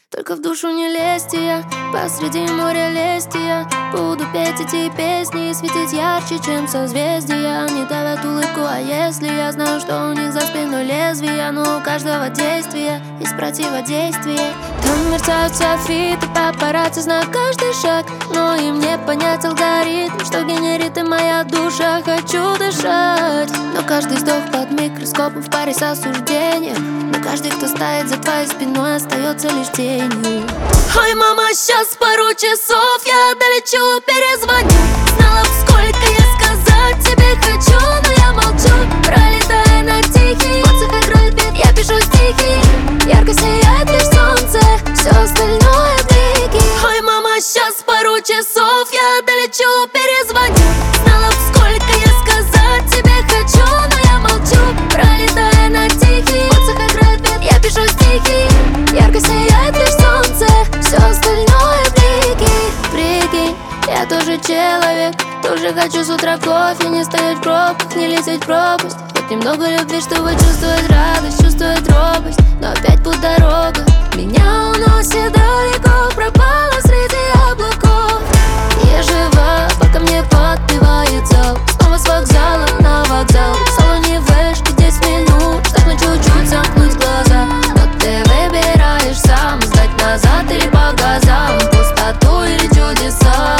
Только в душу не лезьте я, посреди моря лезьте я. Буду петь эти песни и светить ярче, чем созвездия. Они давят улыбку, а если я знаю, что у них за спиной лезвия, но у каждого действия есть противодействие. Там мерцают софиты, папарацци знают каждый шаг, но им не понять алгоритм, что генерит и моя душа. Хочу дышать, но каждый вздох под микроскопом в паре с осуждением. Но каждый, кто стоит за твоей спиной, остается лишь тенью. Ой, мама, сейчас пару часов я долечу, перезвоню. Знала б, сколько я сказать тебе хочу, но я молчу, пролетая на тихий. В отцах играет бит, я пишу стихи. Ярко сияет лишь солнце, все остальное блики. Ой, мама, сейчас пару часов я долечу, перезвоню. Знала б, сколько я сказать тебе хочу, но я молчу, пролетая на тихий. В отцах играет бит, я пишу стихи. Ярко сияет лишь солнце, все остальное блики. Прикинь, я тоже человек, тоже хочу с утра кофе, не стоять в пробках, не лететь в пропасть. Хоть немного любви, чтобы чувствовать радость, чувствовать робость, но опять путь дорога меня уносит далеко, пропала среди облаков. Я жива, пока мне подпевает зал. Снова с вокзала на вокзал, в салоне вышки 10 минут, чтобы чуть-чуть замкнуть глаза. Но ты выбираешь сам, сдать назад или по газам, пустоту или чудеса.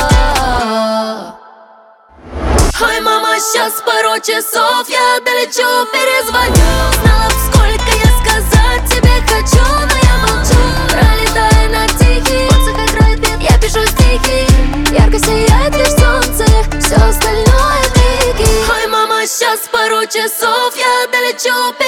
Ой, мама, сейчас пару часов я долечу, перезвоню. Знала б, сколько я сказать тебе хочу, но я молчу, пролетая на тихий. В отцах играет бит, я пишу стихи. Ярко сияет лишь солнце, все остальное блики. Ой, мама, сейчас пару часов я долечу,